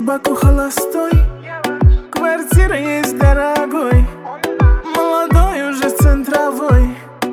Баку холостой, квартира есть дорогой, молодой уже центровой.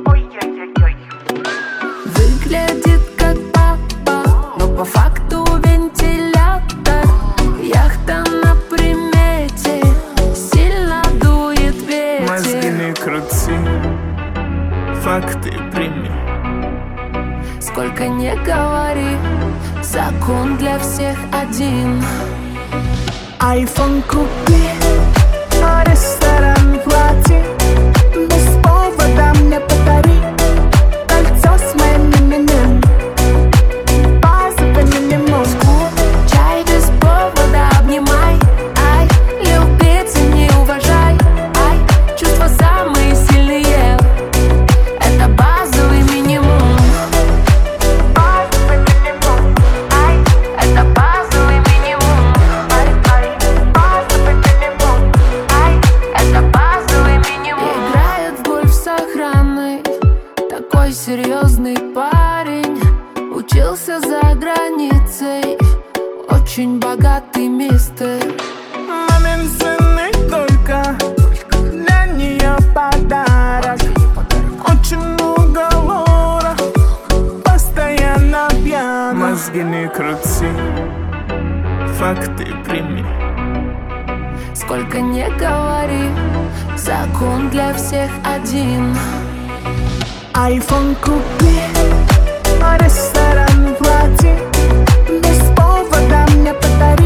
Выглядит как папа, но по факту вентилятор. Яхта на примете, сильно дует ветер. Мозги не крути, факты прими. Сколько не говори, закон для всех один. Айфон купи, ресторан плати, без повода мне подари кольцо с моим именем, базовый минимум. Чай без повода обнимай, ай, любить и не уважай, ай, чувства самые сильные, это базовый минимум. Базовый минимум, Ай, это базовый минимум. Ай, ай, базовый минимум. ай, это базовый минимум. Играет в гольф с охраной, такой серьезный парень. Учился за границей, очень богатый мистер. Мамин сын и только для нее подарок. Очень много лора, постоянно пьян. Мозги не крути, факты прими. Сколько не говори, закон для всех один. Айфон купи, ресторан плати, без повода мне подари